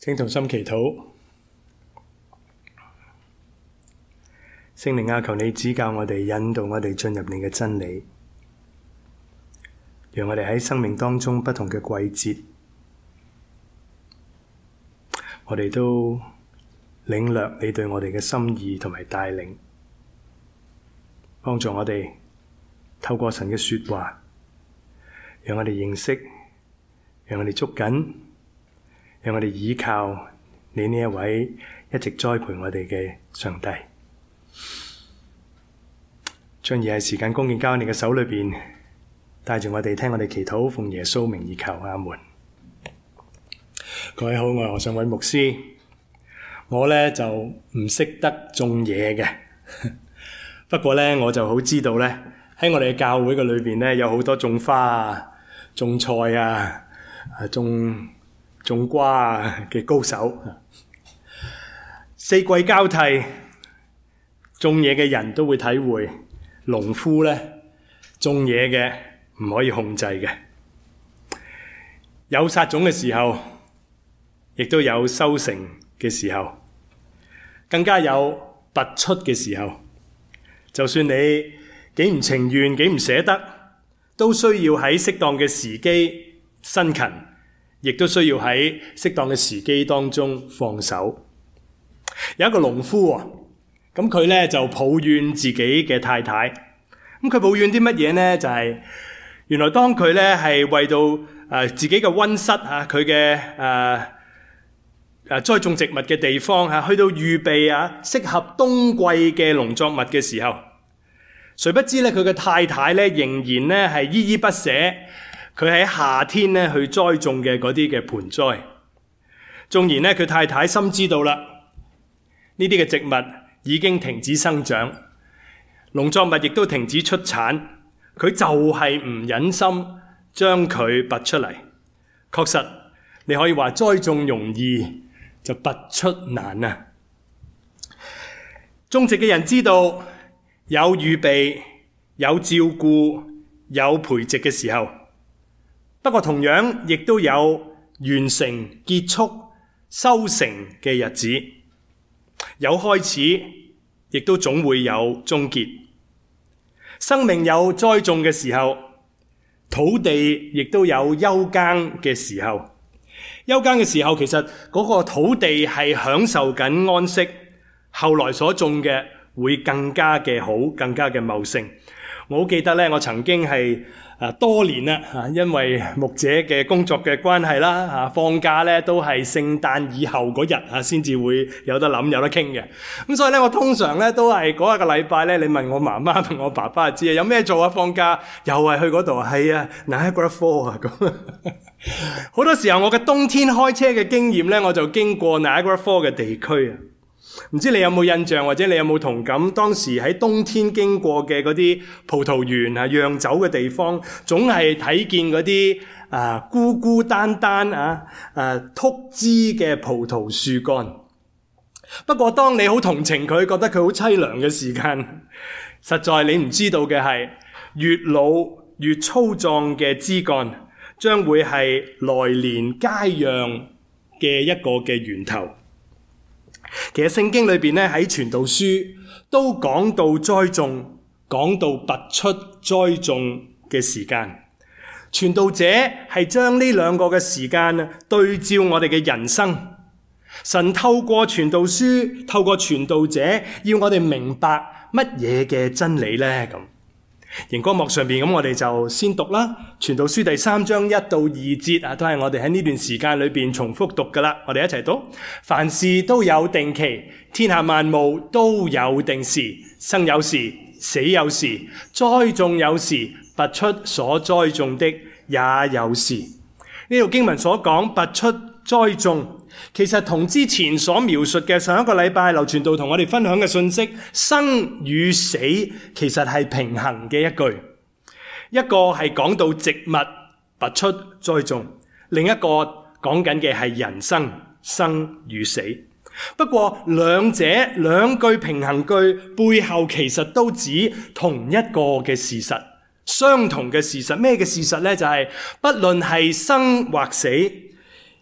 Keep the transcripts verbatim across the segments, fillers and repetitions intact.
請同心祈禱。聖靈啊，求你指教我哋，引導我哋進入你嘅真理，讓我哋喺生命當中不同嘅季節，我哋都領略你對我哋嘅心意同埋帶領，幫助我哋透過神嘅說話，讓我哋認識，讓我哋捉緊，讓我哋倚靠你呢一位一直栽培我哋嘅上帝。將以下時間恭敬交喺你嘅手裏邊，帶住我哋聽我哋祈禱，奉耶穌名而求，阿門。各位好，我係何尚偉牧師。我咧就唔識得種嘢嘅，不過咧我就好知道咧喺我哋嘅教會嘅裏邊咧有好多種花啊、種菜啊、啊種種瓜啊嘅高手。四季交替，種嘢嘅人都會體會。農夫咧種嘢嘅唔可以控制嘅，有撒種嘅時候，亦都有收成嘅時候，更加有拔出嘅時候。就算你幾唔情願、幾唔捨得，都需要喺適當嘅時機辛勤，亦都需要喺適當嘅時機當中放手。有一個農夫喎。咁佢咧就抱怨自己嘅太太，咁佢抱怨啲乜嘢呢？就係、是、原來當佢咧係為到誒、呃、自己嘅溫室嚇，佢嘅誒誒栽種植物嘅地方嚇、啊，去到預備啊適合冬季嘅農作物嘅時候，誰不知咧佢嘅太太咧仍然咧係依依不捨，佢喺夏天咧去栽種嘅嗰啲嘅盆栽，縱然咧佢太太深知道啦，呢啲嘅植物已經停止生長，農作物亦都停止出產，佢就係唔忍心將佢拔出嚟。確實，你可以話栽種容易，就拔出難啊！種植嘅人知道有預備、有照顧、有培植嘅時候，不過同樣亦都有完成、結束、收成嘅日子。有開始，亦都總會有終結。生命有栽種嘅時候，土地亦都有休耕嘅時候。休耕嘅時候，其實嗰個土地係享受緊安息，後來所種嘅會更加嘅好，更加嘅茂盛。我好記得咧，我曾經係啊多年啦嚇，因為牧者嘅工作嘅關係啦嚇，放假咧都係聖誕以後嗰日嚇先至會有得諗有得傾嘅。咁所以咧，我通常咧都係嗰一個禮拜咧，你問我媽媽問我爸爸就知啊，有咩做啊？放假又係去嗰度，係啊 Niagara Falls 啊咁。好多時候我嘅冬天開車嘅經驗咧，我就經過 Niagara Falls 嘅地區啊。唔知你有冇印象，或者你有冇同感？當時喺冬天經過嘅嗰啲葡萄園啊、釀酒嘅地方，總係睇見嗰啲啊孤孤單單啊啊禿枝嘅葡萄樹幹。不過當你好同情佢，覺得佢好淒涼嘅時間，實在你唔知道嘅係，越老越粗壯嘅枝幹，將會係來年佳釀嘅一個嘅源頭。其實聖經裏邊咧喺傳道書都講到栽種，講到拔出栽種嘅時間。傳道者係將呢兩個嘅時間對照我哋嘅人生。神透過傳道書，透過傳道者，要我哋明白乜嘢嘅真理呢？咁熒光幕上邊咁，我哋就先讀啦。傳道書第三章一到二節啊，都係我哋喺呢段時間裏邊重複讀噶啦。我哋一齊讀：凡事都有定期，天下萬物都有定時，生有時，死有時，栽種有時，拔出所栽種的也有時。呢度經文所講拔出栽種，其實同之前所描述嘅上一個禮拜劉傳道同我哋分享嘅信息生與死其實係平衡嘅一句。一個係講到植物拔出栽種，另一個講緊嘅係人生生與死。不過兩者兩句平衡句背後其實都指同一個嘅事實，相同嘅事實。咩嘅事實呢？就係不論係生或死，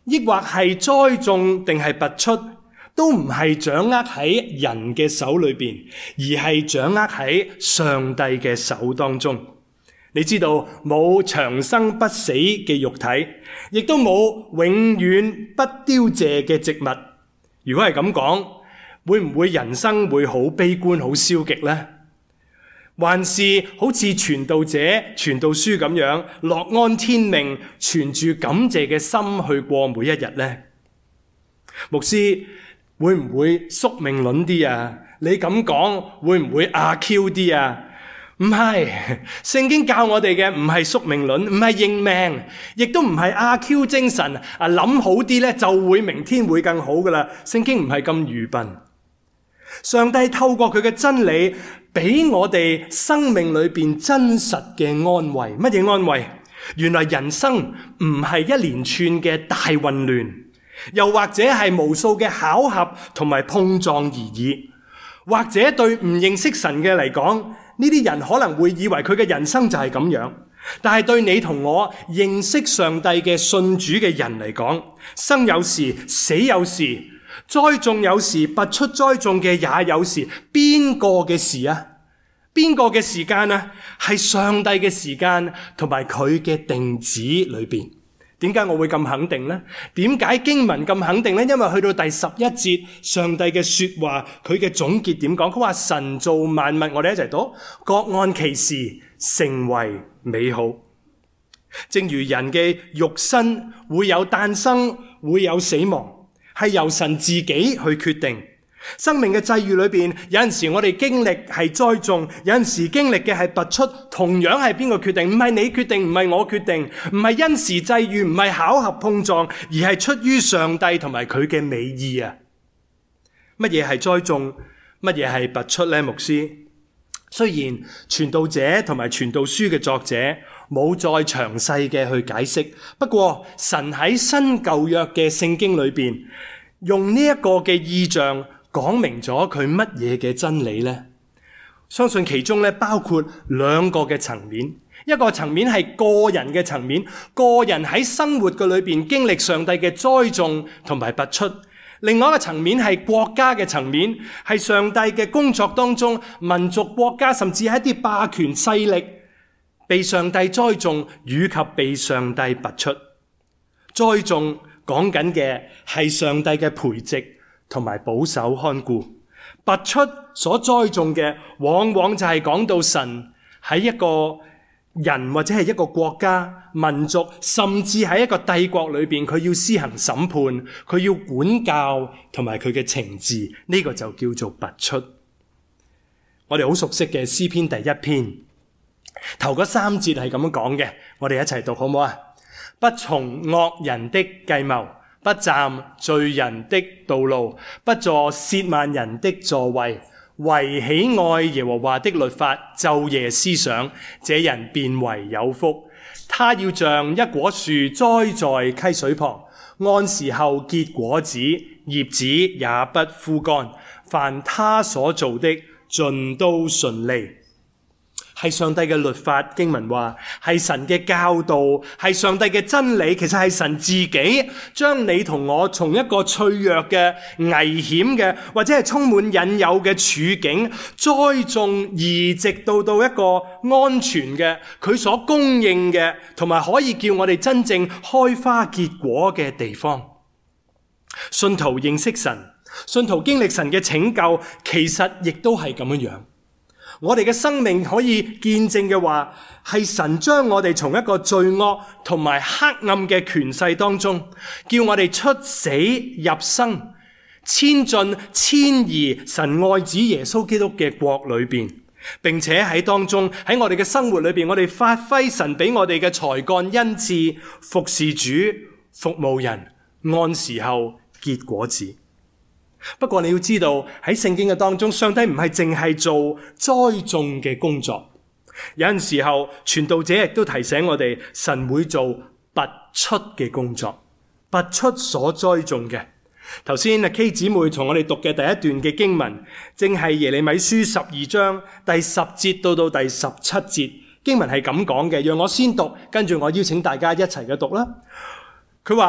抑或係栽種定係拔出，都唔係掌握喺人嘅手裏邊，而係掌握喺上帝嘅手當中。你知道冇長生不死嘅肉體，亦都冇永遠不凋謝嘅植物。如果係咁講，會唔會人生會好悲觀、好消極呢？還是好似傳道者傳道書咁樣，樂安天命，存住感謝嘅心去過每一日呢？牧師會唔會宿命論啲啊？你咁講會唔會阿 Q 啲啊？唔係，聖經教我哋嘅唔係宿命論，唔係認命，亦都唔係阿 Q 精神啊！諗好啲咧，就會明天會更好噶啦。聖經唔係咁愚笨。上帝透過佢嘅真理，俾我哋生命裏邊真實嘅安慰。乜嘢安慰？原來人生唔係一連串嘅大混亂，又或者係無數嘅巧合同埋碰撞而已。或者對唔認識神嘅嚟講，呢啲人可能會以為佢嘅人生就係咁樣。但係對你同我認識上帝嘅信主嘅人嚟講，生有時，死有時，栽種有時，拔出栽種嘅也有時。邊個嘅事啊？邊個嘅時間啊？係上帝嘅時間同埋佢嘅定旨裏邊。點解我會咁肯定呢？點解經文咁肯定呢？因為去到第十一節，上帝嘅說話，佢嘅總結點講？佢話神造萬物，我哋一齊讀，各按其時成為美好。正如人嘅肉身會有誕生，會有死亡，係由神自己去決定。生命嘅際遇裏邊，有陣時我哋經歷係栽種，有陣時經歷嘅係拔出，同樣係邊個決定？唔係你決定，唔係我決定，唔係因時際遇，唔係巧合碰撞，而係出於上帝同埋佢嘅美意啊！乜嘢係栽種？乜嘢係拔出呢？牧師，雖然傳道者同埋傳道書嘅作者冇再詳細嘅去解釋，不過神喺新舊約嘅聖經裏邊，用呢一個嘅意象，講明咗佢乜嘢嘅真理呢？相信其中咧包括兩個嘅層面，一個層面係個人嘅層面，個人喺生活嘅裏邊經歷上帝嘅栽種同埋拔出；另外一個層面係國家嘅層面，係上帝嘅工作當中，民族國家甚至係一啲霸權勢力被上帝栽種，以及被上帝拔出。栽種講緊嘅係上帝嘅培植同埋保守看顧，拔出所栽種嘅，往往就係講到神喺一個人或者係一個國家、民族，甚至喺一個帝國裏邊，佢要施行審判，佢要管教同埋佢嘅懲治，呢、這個就叫做拔出。我哋好熟悉嘅詩篇第一篇，頭嗰三節係咁樣講嘅，我哋一齊讀好唔好啊？不從惡人的計謀，不站罪人的道路，不坐褻慢人的座位，惟喜愛耶和華的律法，晝夜思想，這人便為有福。他要像一棵樹栽在溪水旁，按時候結果子，葉子也不枯乾，凡他所做的盡都順利。係上帝嘅律法，經文話係神嘅教導，係上帝嘅真理。其實係神自己將你同我從一個脆弱嘅、危險嘅，或者係充滿引誘嘅處境栽種，移植到到一個安全嘅，佢所供應嘅，同埋可以叫我哋真正開花結果嘅地方。信徒認識神，信徒經歷神嘅拯救，其實亦都係咁樣樣。我哋嘅生命可以見證嘅話，係神將我哋從一個罪惡同埋黑暗嘅權勢當中，叫我哋出死入生，遷進遷移神愛子耶穌基督嘅國裏邊，並且喺當中喺我哋嘅生活裏邊，我哋發揮神俾我哋嘅才幹恩賜，服侍主，服務人，按時候結果子。不過你要知道，喺聖經嘅當中，上帝唔係淨係做栽種嘅工作，有陣時候傳道者亦都提醒我哋，神會做拔出嘅工作，拔出所栽種嘅。頭先阿 K 姊妹同我哋讀嘅第一段嘅經文，正係耶利米書十二章第十節到到第十七節，經文係咁講嘅，讓我先讀，跟住我邀請大家一齊嘅讀啦。佢話：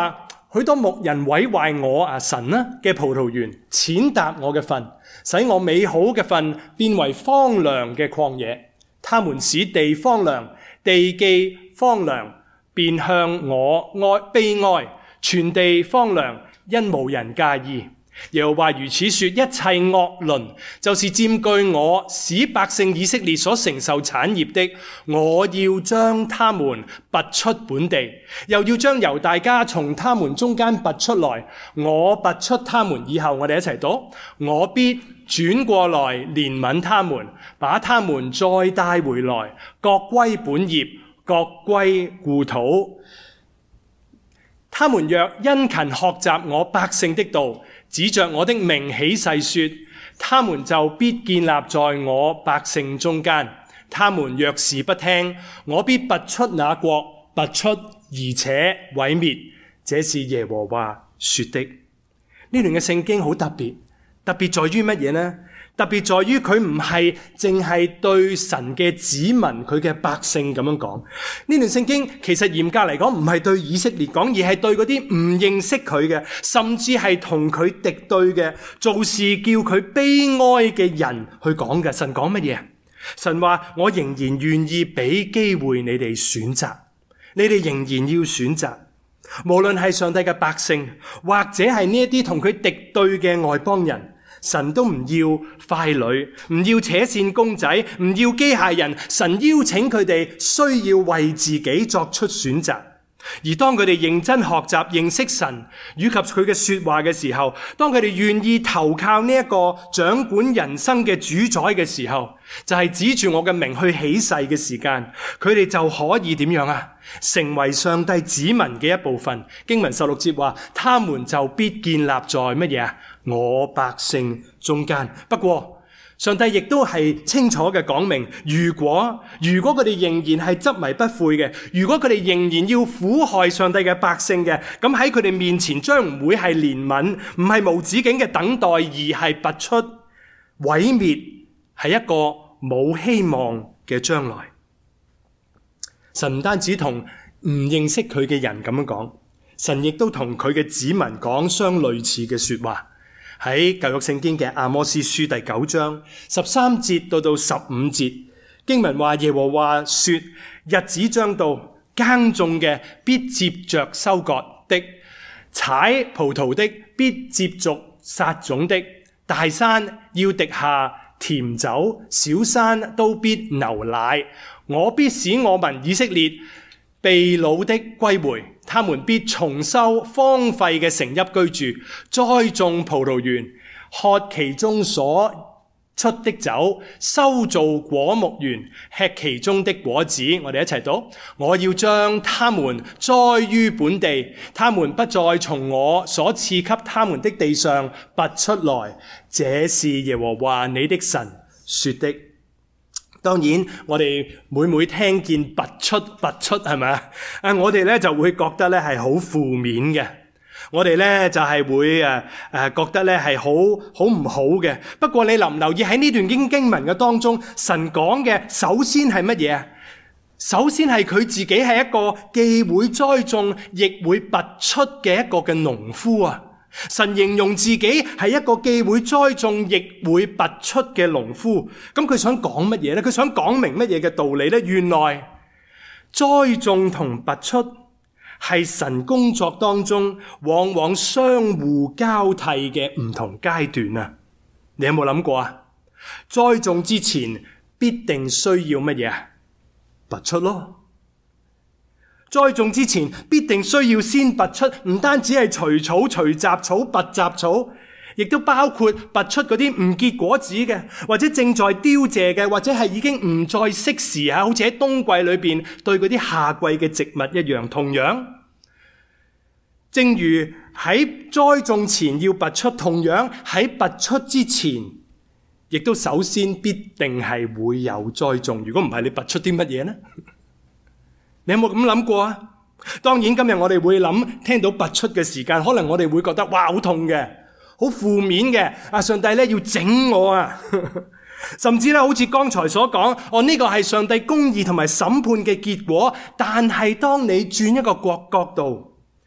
許多牧人毀壞我啊神呢嘅葡萄園，踐踏我嘅份，使我美好嘅份變為荒涼嘅曠野。他們使地荒涼，地既荒涼，便向我哀悲哀，全地荒涼，因無人介意。耶和華如此說：一切惡鄰就是佔據我使百姓以色列所承受產業的，我要將他們拔出本地，又要將猶大家從他們中間拔出來。我拔出他們以後，我哋一齊讀：我必轉過來憐憫他們，把他們再帶回來，各歸本業，各歸故土。他們若殷勤學習我百姓的道，指着我的名起誓說，他們就必建立在我百姓中間。他們若是不聽，我必拔出那國，拔出而且毀滅。這是耶和華說的。呢段嘅聖經好特別，特別在於乜嘢呢？特別在於佢唔係淨係對神嘅子民，佢嘅百姓咁樣講。呢段聖經其實嚴格嚟講唔係對以色列講，而係對嗰啲唔認識佢嘅，甚至係同佢敵對嘅，做事叫佢悲哀嘅人去講嘅。神講乜嘢？神話我仍然願意俾機會你哋選擇，你哋仍然要選擇。無論係上帝嘅百姓，或者係呢一啲同佢敵對嘅外邦人，神都唔要傀儡，唔要扯線公仔，唔要機械人。神邀請佢哋需要為自己作出選擇。而當佢哋認真學習認識神以及佢嘅說話嘅時候，當佢哋願意投靠呢一個掌管人生嘅主宰嘅時候，就係指住我嘅名去起誓嘅時間，佢哋就可以點樣啊？成為上帝子民嘅一部分。經文十六節話，他們就必建立在乜嘢啊？我百姓中間。不過上帝亦都係清楚嘅講明，如果如果佢哋仍然係執迷不悔嘅，如果佢哋仍然要苦害上帝嘅百姓嘅，咁喺佢哋面前將唔會係憐憫，唔係無止境嘅等待，而係拔出毀滅，係一個冇希望嘅將來。神唔單止同唔認識佢嘅人咁樣講，神亦都同佢嘅子民講相類似嘅說話。喺舊約聖經嘅阿摩司書第九章十三節到到十五節，經文話，耶和華說，日子將到，耕種嘅必接着收割的，採葡萄的必接續撒種的，大山要滴下甜酒，小山都必流奶。我必使我民以色列被擄的歸回，他們必重修荒廢嘅城邑居住，栽種葡萄園，喝其中所出的酒，修造果木園，吃其中的果子。我哋一齊讀：我要將他們栽於本地，他們不再從我所賜給他們的地上拔出來。這是耶和華你的神說的。當然，我哋每每聽見拔出拔出，係咪啊？我哋咧就會覺得咧係好負面嘅，我哋咧就係會誒誒覺得咧係好好唔好嘅。不過你留唔留意喺呢段經經文嘅當中，神講嘅首先係乜嘢啊？首先係佢自己係一個既會栽種亦會拔出嘅一個嘅農夫啊！神形容自己係一個既會栽種亦會拔出嘅農夫，咁佢想講乜嘢呢？佢想講明乜嘢嘅道理呢？原來栽種同拔出係神工作當中往往相互交替嘅唔同階段啊！你有冇諗過啊？栽種之前必定需要乜嘢啊？拔出咯。栽種之前必定需要先拔出，唔單止係除草、除雜草、拔雜草，亦都包括拔出嗰啲唔結果子嘅，或者正在凋謝嘅，或者係已經唔再適時啊，好似喺冬季裏邊對嗰啲夏季嘅植物一樣。同樣，正如喺栽種前要拔出，同樣喺拔出之前，亦都首先必定係會有栽種。如果唔係，你拔出啲乜嘢呢？你有冇咁諗過啊？當然今日我哋會諗，聽到拔出嘅時間，可能我哋會覺得哇，好痛嘅，好負面嘅。啊，上帝咧要整我啊！甚至咧好似剛才所講，哦，呢個係上帝公義同埋審判嘅結果。但係當你轉一個角角度，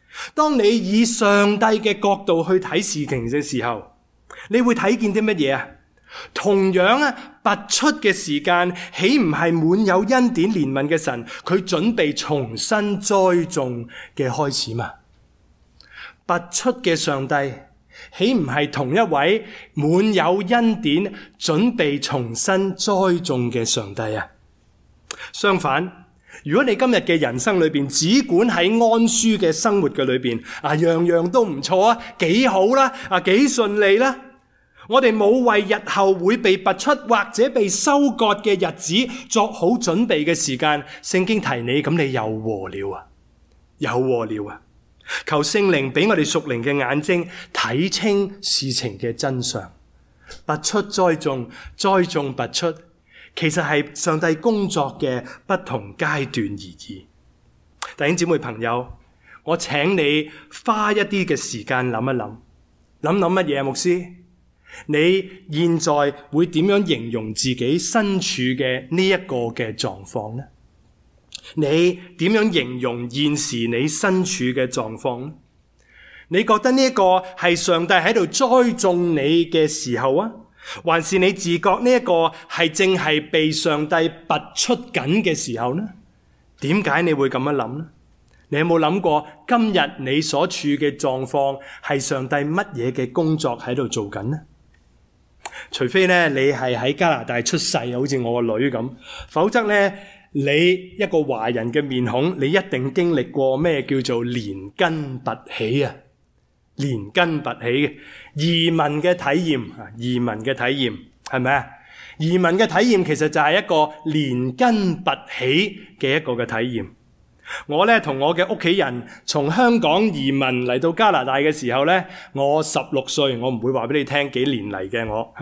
當你以上帝嘅角度去睇事情嘅時候，你會睇見啲乜嘢啊？同樣啊，拔出嘅時間，豈唔係滿有恩典憐憫嘅神，佢準備重新栽種嘅開始嘛？拔出嘅上帝，豈唔係同一位滿有恩典，準備重新栽種嘅上帝啊？相反，如果你今日嘅人生裏邊只管喺安舒嘅生活嘅裏邊啊，樣樣都唔錯啊，幾好啦，啊幾順利啦，我哋冇為日後會被拔出或者被收割嘅日子作好準備嘅時間，聖經提你，咁你有禍了啊，有禍了啊！求聖靈俾我哋屬靈嘅眼睛睇清事情嘅真相，拔出栽種，栽種拔出，其實係上帝工作嘅不同階段而已。弟兄姊妹朋友，我請你花一啲嘅時間諗一諗，諗諗乜嘢啊？牧師，你現在會點樣形容自己身處嘅呢一個嘅狀況呢？你點樣形容現時你身處嘅狀況呢？你覺得呢一個係上帝喺度栽種你嘅時候啊，還是你自覺呢一個係正係被上帝拔出緊嘅時候呢？點解你會咁樣諗呢？你有冇諗過今日你所處嘅狀況係上帝乜嘢嘅工作喺度做緊呢？除非咧你係喺加拿大出世，好似我個女咁，否則咧你一個華人嘅面孔，你一定經歷過咩叫做連根拔起啊？連根拔起嘅移民嘅體驗啊，移民嘅體驗係咪啊？移民嘅體驗其實就係一個連根拔起嘅一個嘅體驗。我咧同我嘅屋企人從香港移民嚟到加拿大嘅時候咧，我十六歲，我唔會話俾你聽幾年嚟嘅我。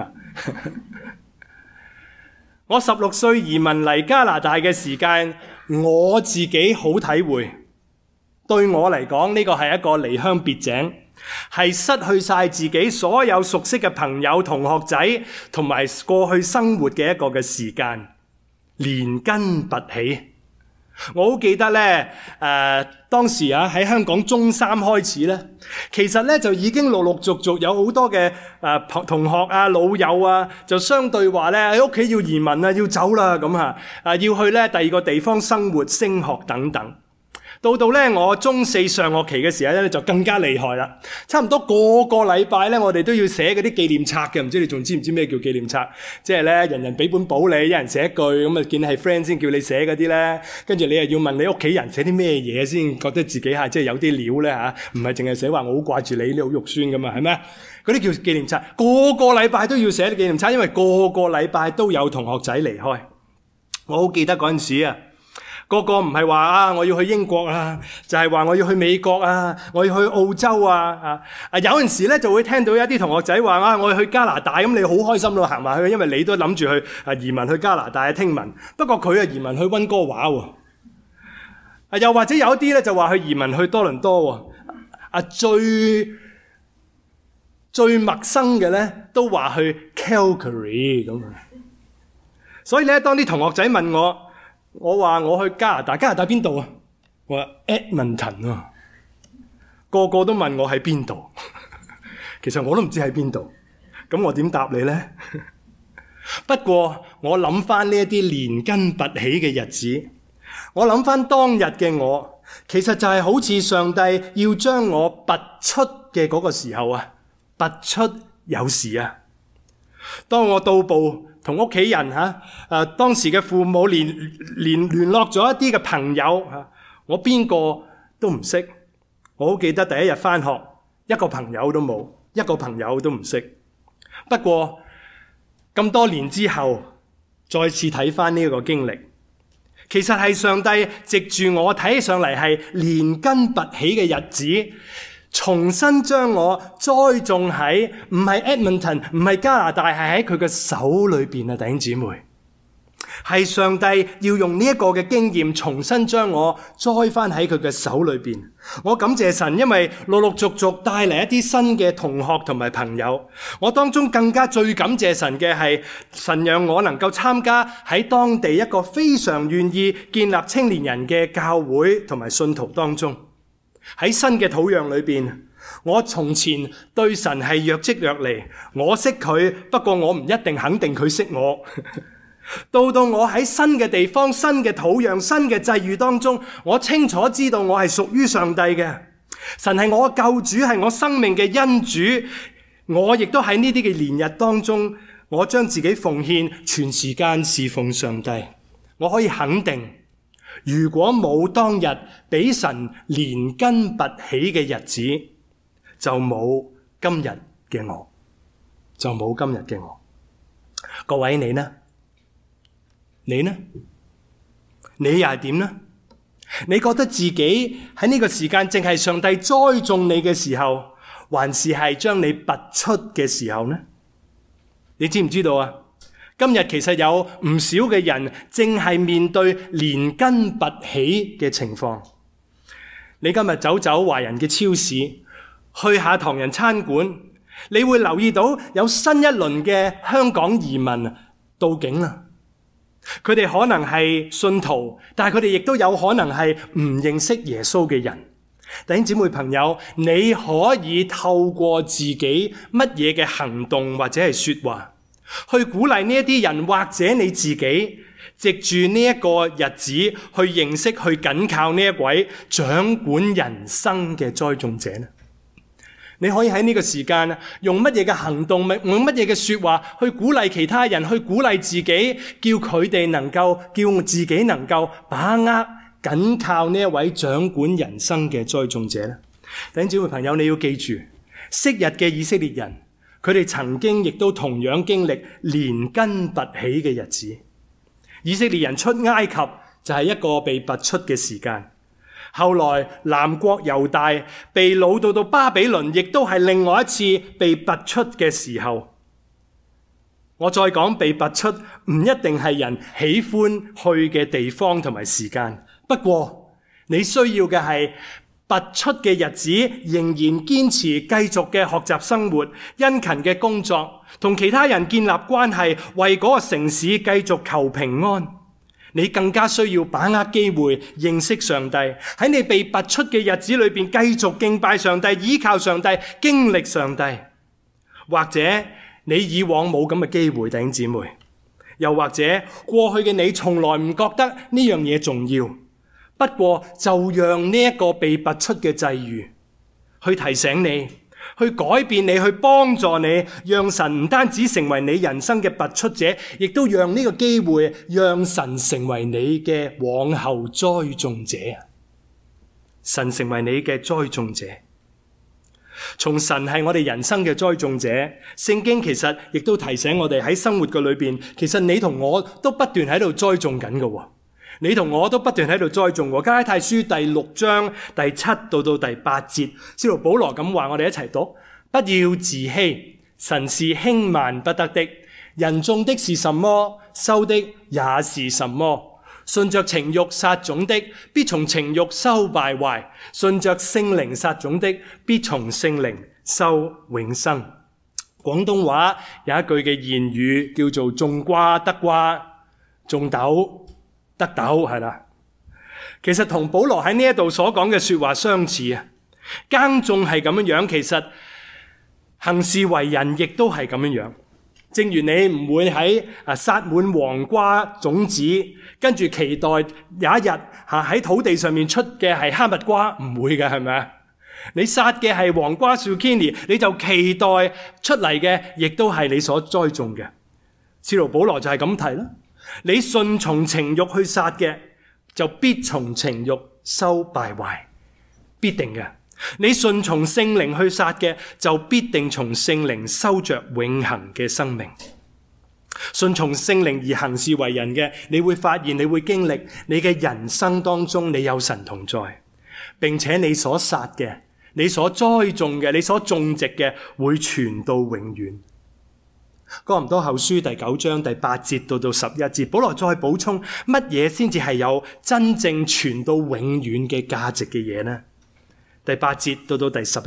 我十六歲移民嚟加拿大嘅時間，我自己好體會。對我嚟講，呢個係一個離鄉別井，係失去晒自己所有熟悉嘅朋友、同學仔，同埋過去生活嘅一個嘅時間，連根拔起。我好記得咧，誒、呃、當時啊喺香港中三開始咧，其實咧就已經陸陸續續有好多嘅誒、呃、同學啊、老友啊，就相對話咧喺屋企要移民啊、要走啦咁嚇，啊要去咧第二個地方生活、升學等等。到到咧我中四上學期嘅時候咧，就更加厲害啦！差唔多個個禮拜咧，我哋都要寫嗰啲紀念冊嘅，唔知你仲知唔知咩叫紀念冊？即係咧，人人俾本簿你，一人寫一句，咁啊見你係 friend 先叫你寫嗰啲咧。跟住你又要問你屋企人寫啲咩嘢先覺得自己係即係有啲料咧嚇，唔係淨係寫話我好掛住你，你好肉酸噶嘛，係咩？嗰啲叫紀念冊，個個禮拜都要寫啲紀念冊，因為個個禮拜都有同學仔離開。我好記得嗰陣時啊〜個個唔係話啊，我要去英國啊，就係話我要去美國啊，我要去澳洲啊，啊啊有陣時咧就會聽到一啲同學仔話啊，我要去加拿大，咁你好開心咯，行埋去，因為你都諗住去啊移民去加拿大啊，聽聞。不過佢啊移民去溫哥華喎，啊又或者有一啲咧就話去移民去多倫多喎，啊最最陌生嘅咧都話去 Calgary 咁啊。所以咧，當啲同學仔問我，我話我去加拿大，加拿大邊度啊？我話 Edmonton 啊，個個都問我喺邊度，其實我都唔知喺邊度，咁我點答你呢？不過我諗翻呢一啲連根拔起嘅日子，我諗翻當日嘅我，其實就係好似上帝要將我拔出嘅嗰個時候啊，拔出有時啊，當我到步。同屋企人嚇，誒當時嘅父母連連聯絡咗一啲嘅朋友嚇，我邊個都唔識。我好記得第一日返學，一個朋友都冇，一個朋友都唔識。不過咁多年之後，再次睇返呢一個經歷，其實係上帝藉住我睇起上嚟係連根拔起嘅日子，重新將我栽種喺唔係 Edmonton 唔係加拿大，係喺佢嘅手裏邊啊！弟兄姊妹，係上帝要用呢一個嘅經驗重新將我栽翻喺佢嘅手裏邊。我感謝神，因為陸陸續續帶嚟一啲新嘅同學同埋朋友。我當中更加最感謝神嘅係神讓我能夠參加喺當地一個非常願意建立青年人嘅教會同埋信徒當中。 喺新嘅土壤裏邊，我從前對神係若即若離，我識佢，不過我唔一定肯定佢識我。到到我喺新嘅地方、新嘅土壤、新嘅際遇當中，我清楚知道我係屬於上帝嘅。神係我嘅救主，係我生命嘅恩主。我亦都喺呢啲嘅年日當中，我將自己奉獻，全時間侍奉上帝。我可以肯定，如果冇當日俾神連根拔起嘅日子，就冇今日嘅我，就冇今日嘅我。各位，你呢？你呢？你又係點呢？你覺得自己喺呢個時間正係上帝栽種你嘅時候，還是係將你拔出嘅時候呢？你知唔知道啊？今日其實有唔少嘅人正係面對連根拔起嘅情況。你今日走走華人嘅超市，去下唐人餐館，你會留意到有新一輪嘅香港移民到境啦。佢哋可能係信徒，但係佢哋亦都有可能係唔認識耶穌嘅人。弟兄姊妹朋友，你可以透過自己乜嘢嘅行動或者係說話，去鼓勵呢一啲人，或者你自己藉住呢一個日子去認識、去緊靠呢一位掌管人生嘅栽種者呢？你可以喺呢個時間用乜嘢嘅行動，用乜嘢嘅說話去鼓勵其他人，去鼓勵自己，叫佢哋能夠，叫自己能夠把握緊靠呢一位掌管人生嘅栽種者呢？弟兄姊妹朋友，你要記住，昔日嘅以色列人，佢哋曾經亦都同樣經歷連根拔起嘅日子。以色列人出埃及就係一個被拔出嘅時間。後來南國猶大被擄到到巴比倫，亦都係另外一次被拔出嘅時候。我再講，被拔出唔一定係人喜歡去嘅地方同埋時間，不過你需要嘅係拔出嘅日子，仍然堅持繼續嘅學習生活，殷勤嘅工作，同其他人建立關係，為嗰個城市繼續求平安。你更加需要把握機會，認識上帝，喺你被拔出嘅日子裏邊繼續敬拜上帝，依靠上帝，經歷上帝。或者你以往冇咁嘅機會，弟兄姊妹，又或者過去嘅你從來唔覺得呢樣嘢重要，不過就讓呢一個被拔出嘅際遇去提醒你，去改變你，去幫助你，讓神唔單止成為你人生嘅拔出者，亦都讓呢個機會，讓神成為你嘅往後栽種者。神成為你嘅栽種者。從神係我哋人生嘅栽種者，聖經其實亦都提醒我哋喺生活嘅裏邊，其實你同我都不斷喺度栽種緊嘅。你同我都不斷喺度栽種。加拉太書第六章第七到到第八節，使徒保羅咁話，我哋一齊讀：不要自欺，神是輕慢不得的。人種的是什麼，收的也是什麼。順着情欲撒種的，必從情欲收敗壞；順着聖靈撒種的，必從聖靈收永生。廣東話有一句嘅諺語叫做種瓜得瓜，種豆得豆，係啦。其實同保羅喺呢一度所講嘅說話相似啊。耕種係咁樣樣，其實行事為人亦都係咁樣樣。正如你唔會喺啊撒滿黃瓜種子，跟住期待有一日吓喺土地上面出嘅係哈密瓜，唔會嘅，係咪啊？你撒嘅係黃瓜 zucchini， 你就期待出嚟嘅亦都係你所栽種嘅。使徒保羅就係咁提啦。你順從情欲去撒嘅，就必從情欲收敗壞，必定嘅。你順從聖靈去撒嘅，就必定從聖靈收着永恆嘅生命。順從聖靈而行事為人嘅，你會發現，你會經歷你嘅人生當中，你有神同在，並且你所撒嘅，你所栽種嘅，你所種植嘅，會傳到永遠。哥林多後書第九章第八節到到十一節，保羅再補充乜嘢先至係有真正傳到永遠嘅價值嘅嘢呢？第八節到到第十一節，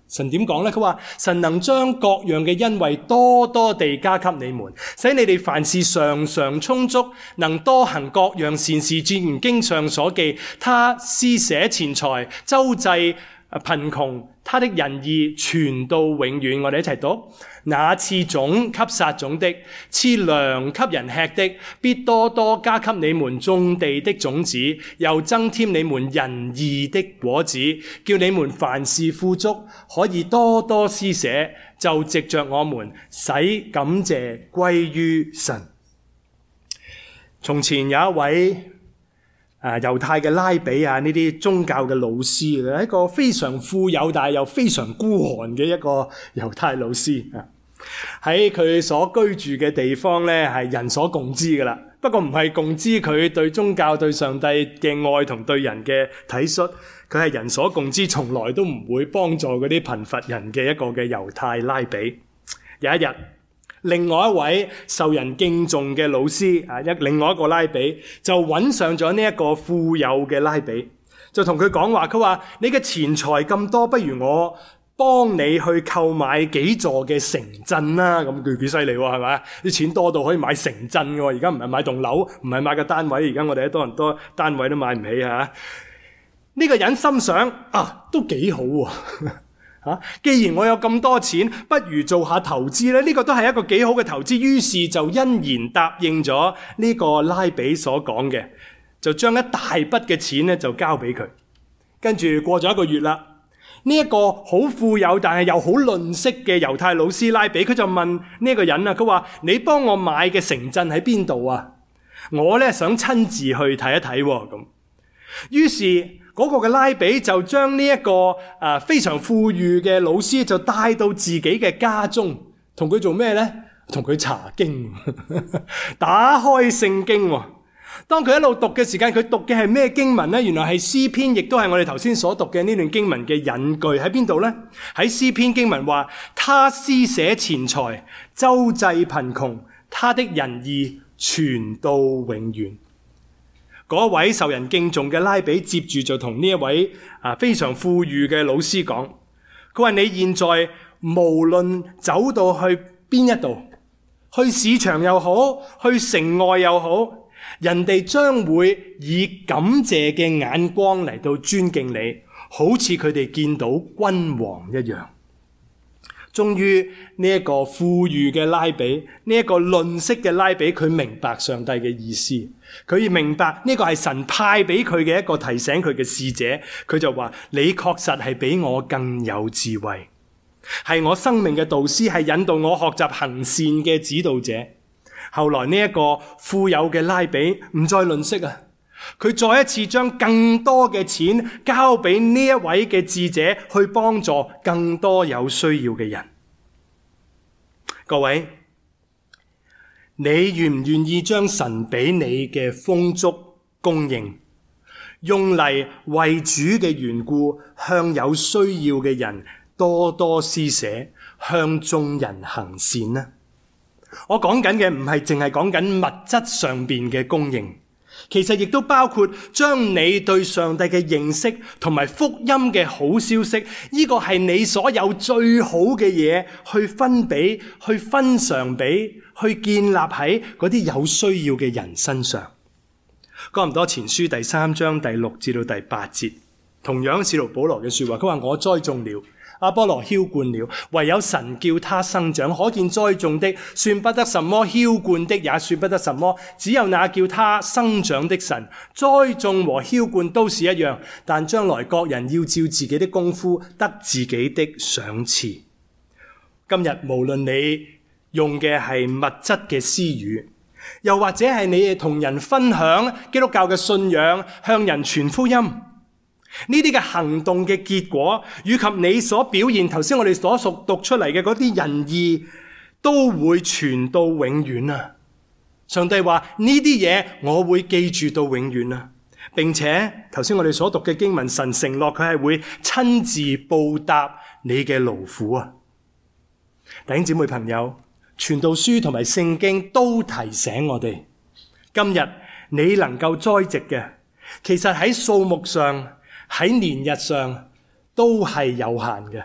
神點講呢？佢話神能將各樣嘅恩惠多多地加給你們，使你哋凡事常常充足，能多行各樣善事。正如經上所記，他施捨錢財，周濟貧窮，他的仁義傳到永遠。我哋一齊讀：那賜種給撒種的，賜糧給人吃的，必多多加給你們種地的種子，又增添你們仁義的果子，叫你們凡事富足，可以多多施捨，就藉着我們使感謝歸於神。從前有一位啊，猶太嘅拉比啊，呢啲宗教嘅老師，一個非常富有但係又非常孤寒嘅一個猶太老師啊。喺佢所居住嘅地方咧，係人所共知噶啦。不過唔係共知佢對宗教、對上帝嘅愛同對人嘅體恤，佢係人所共知，從來都唔會幫助嗰啲貧乏人嘅一個嘅猶太拉比。有一日，另外一位受人敬重嘅老師啊，一另外一個拉比就揾上咗呢一個富有嘅拉比，就同佢講話，佢話你嘅錢財咁多，不如我幫你去購買幾座嘅城鎮啦。咁佢幾犀利喎，係咪？啲錢多到可以買城鎮嘅，而家唔係買棟樓，唔係買個單位，而家我哋喺多倫多單位都買唔起啊！呢個人心想啊，都幾好喎。啊、既然我有咁多錢，不如做下投資咧，呢、這個都係一個幾好嘅投資。於是就欣然答應咗呢個拉比所講嘅，就將一大筆嘅錢咧就交俾佢。跟住過咗一個月啦，呢、這、一個好富有但係又好吝嗇嘅猶太老師拉比，佢就問呢一個人啊，佢話你幫我買嘅城鎮喺邊度啊？我咧想親自去睇一睇喎。咁於是嗰個嘅拉比就將呢一個啊非常富裕嘅老師就帶到自己嘅家中，同佢做咩呢？同佢查經，打開聖經。當佢一路讀嘅時間，佢讀嘅係咩經文呢？原來係詩篇，亦都係我哋頭先所讀嘅呢段經文嘅引句。喺邊度呢？喺詩篇經文話，他施捨錢財，周濟貧窮，他的仁義傳到永遠。嗰位受人敬重嘅拉比接住就同呢一位啊非常富裕嘅老師講，佢話你現在無論走到去邊一度，去市場又好，去城外又好，人哋將會以感謝嘅眼光嚟到尊敬你，好似佢哋見到君王一樣。終於呢一個富裕嘅拉比，呢一個吝嗇嘅拉比，佢明白上帝嘅意思，佢明白呢個係神派俾佢嘅一個提醒佢嘅使者。佢就話，你確實係比我更有智慧，係我生命嘅導師，係引導我學習行善嘅指導者。後來呢一個富有嘅拉比唔再吝嗇啊，佢再一次將更多嘅錢交俾呢一位嘅智者，去幫助更多有需要嘅人。各位，你願唔願意將神俾你嘅豐足供應，用嚟為主嘅緣故，向有需要嘅人多多施捨，向眾人行善呢？我講緊嘅唔係淨係講緊物質上面嘅供應，其實亦都包括將你對上帝嘅認識同埋福音嘅好消息，呢個係你所有最好嘅嘢，去分俾、去分享俾、去建立喺嗰啲有需要嘅人身上。哥林多前書第三章第六至到第八節，同樣使徒保羅嘅說話，佢話我栽種了，阿波羅澆灌了，唯有神叫他生長。可見栽種的算不得什麼，澆灌的也算不得什麼，只有那叫他生長的神。栽種和澆灌都是一樣，但將來各人要照自己的功夫得自己的賞賜。今日無論你用嘅係物質嘅私語，又或者係你同人分享基督教嘅信仰，向人傳福音，呢啲嘅行動嘅結果，以及你所表現頭先我哋所熟讀出嚟嘅嗰啲仁義，都會傳到永遠啊！上帝話呢啲嘢我會記住到永遠啊，並且頭先我哋所讀嘅經文，神承諾佢係會親自報答你嘅勞苦啊！弟兄姊妹朋友，傳道書同埋聖經都提醒我哋，今日你能夠栽植嘅，其實喺數目上，喺年日上都係有限嘅，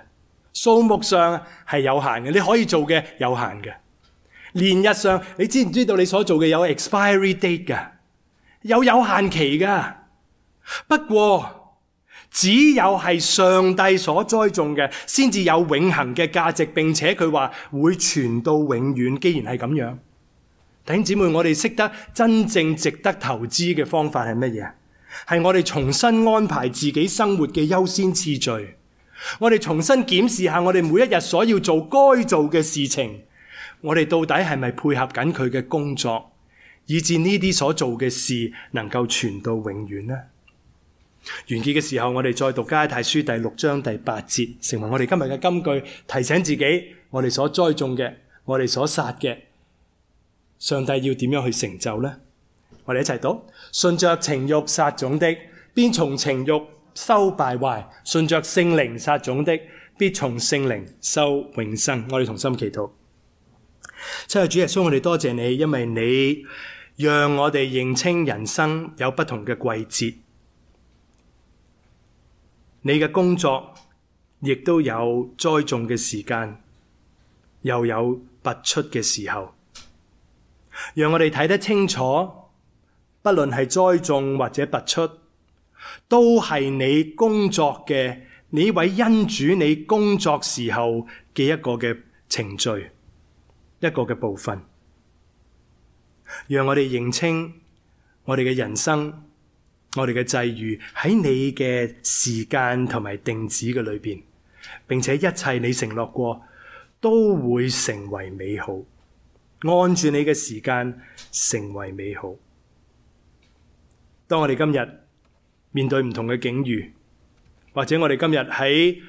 數目上係有限嘅，你可以做嘅有限嘅。年日上，你知唔知道你所做嘅有 expiry date 㗎？有有限期㗎。不過只有係上帝所栽種嘅，先至有永恆嘅價值，並且佢話會傳到永遠。既然係咁樣，弟兄姊妹，我哋識得真正值得投資嘅方法係乜嘢？係我哋重新安排自己生活嘅優先次序，我哋重新檢視下我哋每一日所要做該做嘅事情，我哋到底係咪配合緊佢嘅工作，以致呢啲所做嘅事能夠傳到永遠呢？完結嘅時候，我哋再讀加拉太書第六章第八節，成為我哋今日嘅金句，提醒自己我哋所栽種嘅，我哋所撒嘅，上帝要點樣去成就呢？我哋一齊讀：順着情欲撒種的，必從情欲收敗壞；順着聖靈撒種的，必從聖靈收永生。我哋同心祈禱。親愛的主耶穌，我哋多謝你，因為你讓我哋認清人生有不同嘅季節，你嘅工作亦都有栽種嘅時間，又有拔出嘅時候，讓我哋睇得清楚，不論係栽種或者拔出，都係你工作嘅，你位恩主你工作時候嘅一個嘅程序，一個嘅部分，讓我哋認清我哋嘅人生，我哋嘅際遇喺你嘅時間同埋定旨嘅裏邊，並且一切你承諾過都會成為美好，按住你嘅時間成為美好。當我哋今日面對唔同嘅境遇，或者我哋今日喺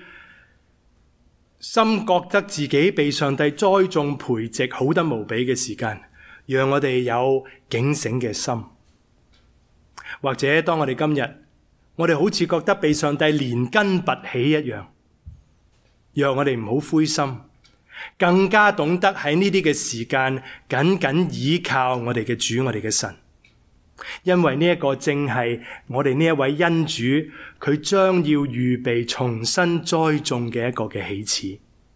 心覺得自己被上帝栽種培植好得無比嘅時間，讓我哋有警醒嘅心。或者當我哋今日，我哋好似覺得被上帝連根拔起一樣，讓我哋唔好灰心，更加懂得喺呢啲嘅時間緊緊倚靠我哋嘅主，我哋嘅神。因為呢一個正係我哋呢一位恩主，佢將要預備重新栽種嘅一個嘅起始。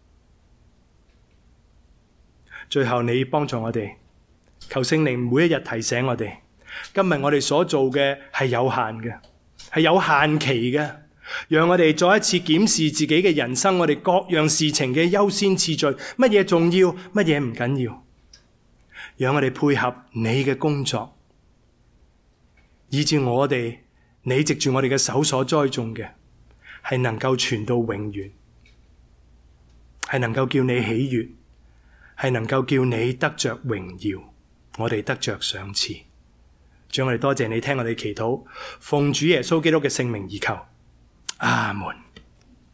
最後你幫助我哋，求聖靈每一日提醒我哋，今日我哋所做嘅係有限嘅，係有限期嘅，讓我哋再一次檢視自己嘅人生，我哋各樣事情嘅優先次序，乜嘢重要，乜嘢唔緊要，讓我哋配合你嘅工作，以致我哋，你藉住我哋嘅手所栽種嘅，係能夠傳到永遠，係能夠叫你喜悅，係能夠叫你得着榮耀，我哋得着賞賜。主，我哋多謝你聽我哋祈禱，奉主耶穌基督嘅聖名而求，阿門。